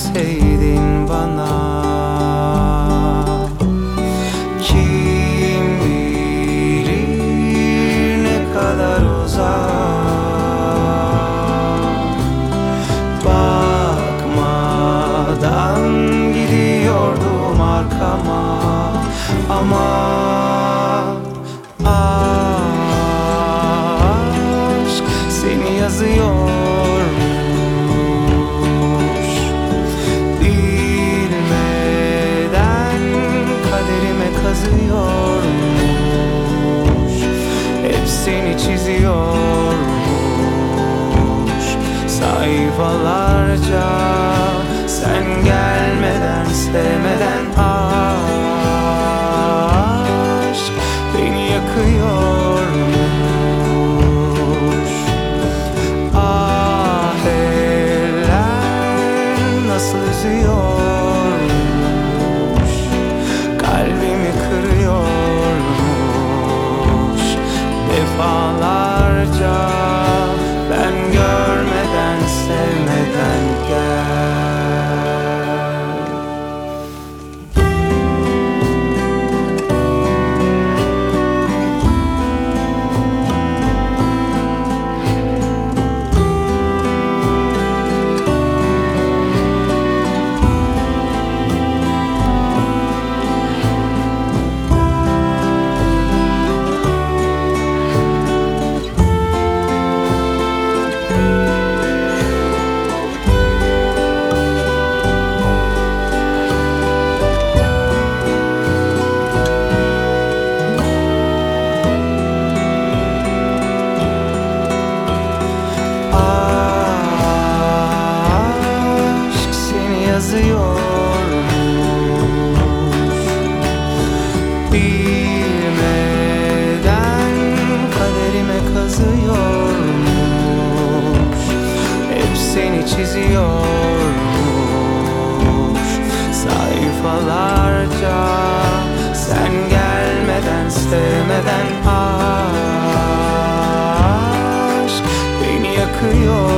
gelseydin bana. Kim bilir ne kadar uzak, bakmadan gidiyordum arkama. Ama aşk seni yazıyormuş, bilmeden kaderime kazıyormuş, hep seni çiziyormuş sayfalarca. Sen gelmeden, sevmeden aşk beni yakıyormuş. Ah, eller nasıl üzüyormuş, kalbimi kırıyormuş defalarca. Ben görmeden, sevmeden gel. Bilmeden kaderime kazıyormuş, hep seni çiziyormuş sayfalarca. Sen gelmeden, sevmeden aşk beni yakıyor.